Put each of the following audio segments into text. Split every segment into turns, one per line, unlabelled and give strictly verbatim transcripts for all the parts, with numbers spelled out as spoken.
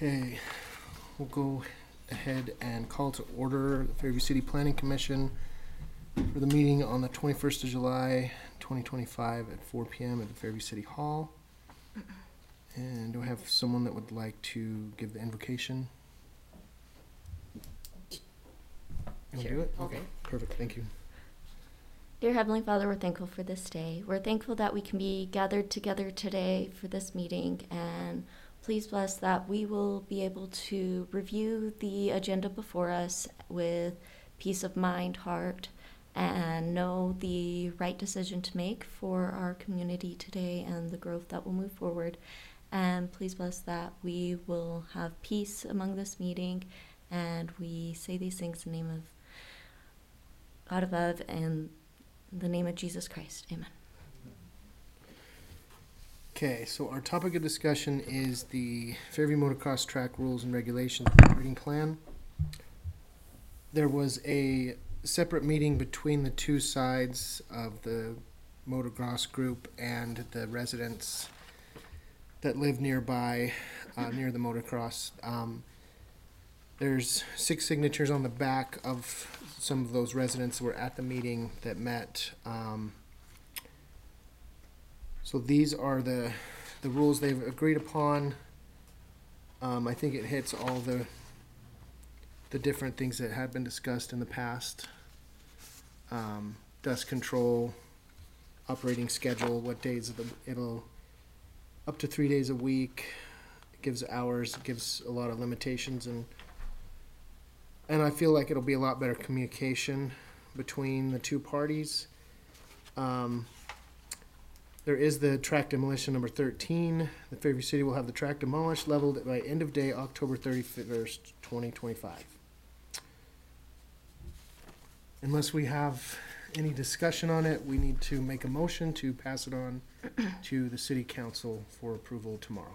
Okay, we'll go ahead and call to order the Fairview City Planning Commission for the meeting on the twenty-first of July, twenty twenty-five at four P M at the Fairview City Hall. And do I have someone that would like to give the invocation? You want to do it? Okay, perfect, thank you.
Dear Heavenly Father, we're thankful for this day. We're thankful that we can be gathered together today for this meeting, and please bless that we will be able to review the agenda before us with peace of mind, heart, and know the right decision to make for our community today and the growth that will move forward. And please bless that we will have peace among this meeting, and we say these things in the name of God above and in the name of Jesus Christ. Amen.
Okay, so our topic of discussion is the Fairview Motocross Track Rules and Regulations Operating Plan. There was a separate meeting between the two sides of the motocross group and the residents that live nearby, uh, near the motocross. Um, there's six signatures on the back of some of those residents that were at the meeting that met. Um, So these are the, the rules they've agreed upon. Um, I think it hits all the, the different things that had been discussed in the past. Um, dust control, operating schedule, what days of the, it'll, up to three days a week. It gives hours, it gives a lot of limitations, and and I feel like it'll be a lot better communication between the two parties. Um, There is the track demolition number thirteen. The Fairview City will have the track demolished, leveled by end of day, October thirty-first, twenty twenty-five. Unless we have any discussion on it, we need to make a motion to pass it on to the city council for approval tomorrow.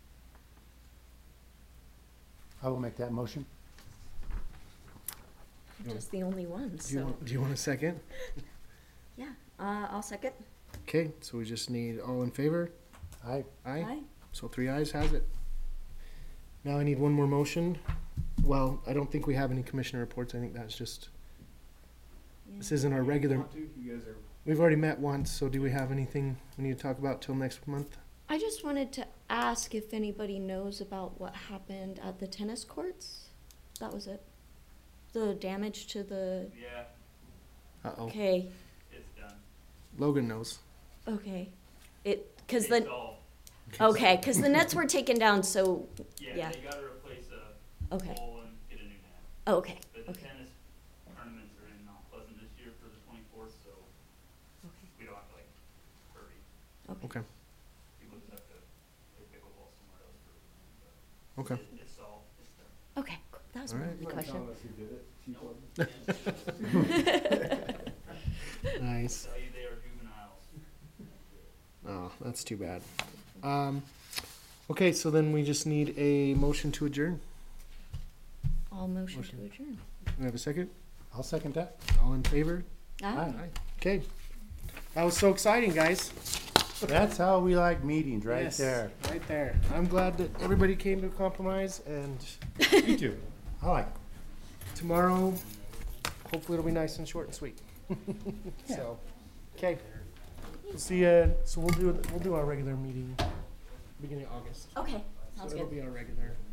I will make that motion.
I'm just the only one,
Do you,
so
do you want a second?
yeah, uh, I'll second.
Okay, so we just need all in favor?
Aye.
Aye?
Aye.
So three ayes has it. Now I need one more motion. Well, I don't think we have any commissioner reports. I think that's just,
Yeah.
this isn't our regular,
You guys are.
we've already met once, so do we have anything we need to talk about till next month?
I just wanted to ask if anybody knows about what happened at the tennis courts. That was it. The damage to the.
Yeah,
Uh-oh.
Okay.
it's done.
Logan knows.
Okay. It because
It's
the
all,
okay because the nets were taken down. So
yeah,
Yeah.
they gotta replace a
okay.
pole and get a new net.
Oh, okay.
But the
Okay.
tennis tournaments are in Mount Pleasant this year for the twenty-fourth, so
Okay.
we don't have to like hurry.
Okay.
Okay.
People just have to play pickleball somewhere else for, but
Okay.
it, it's all, it's done.
Okay. Cool. That was
All
my
right.
only question.
Nice.
Tell you they are juveniles.
Oh, that's too bad. Um, okay, so then we just need a motion to adjourn.
All motion,
Motion.
to adjourn.
Do we have a second?
I'll second that.
All in favor?
Aye.
Aye. Okay. That was so exciting, guys.
That's how we like meetings, right
Yes,
there.
Right there. I'm glad that everybody came to a compromise, and
Me too. I like it.
tomorrow, hopefully it'll be nice and short and sweet.
Yeah.
So, okay. We'll see you. So we'll do we'll do our regular meeting beginning of August.
Okay. Sounds
so it'll
good.
be our regular